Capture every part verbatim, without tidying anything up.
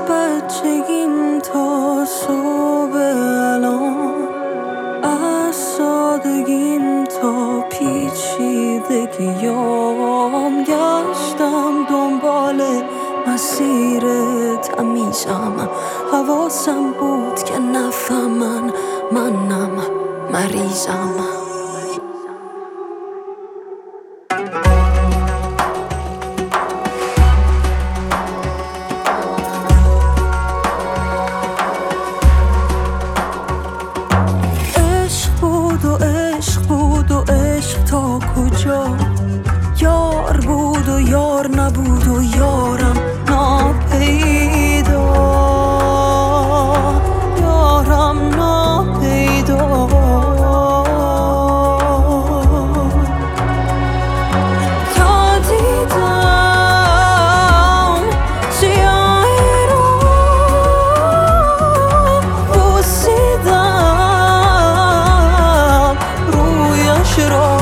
بچگیم تا صبح الان، از سادگیم تا پیچیدگیام گشتم دنبال مسیر تمیزم. حواسم بود که نفهمن منم مریضم. تا کجا یار بود و یار نبود و یارم ناپیدا، یارم ناپیدا. تا دیدم سیاهی رو بوسیدم رویش را،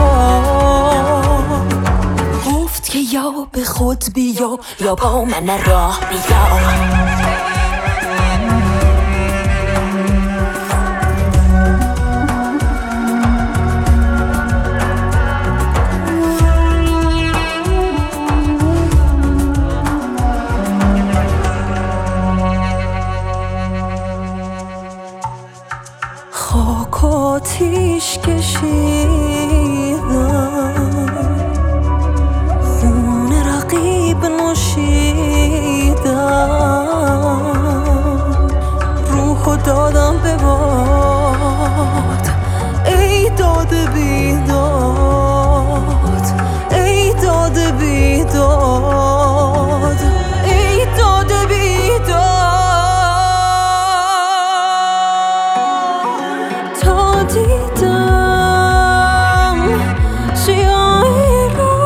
یا به خود بیا یا با من راه بیا. خاک آتیش کشیدم، روحو دادم به باد، ای داد بیداد، ای داد بیداد، ای داد بیداد. تا دیدم سیاهی رو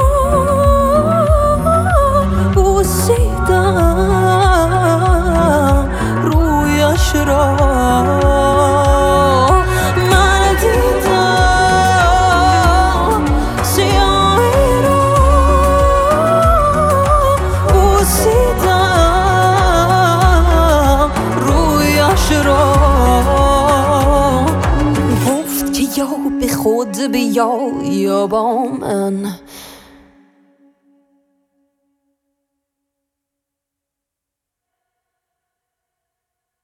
بوسیدم رویش را، من دیدم سیاهی رو بوسیدم رویش را. گفت که یا به خود بیا یا با من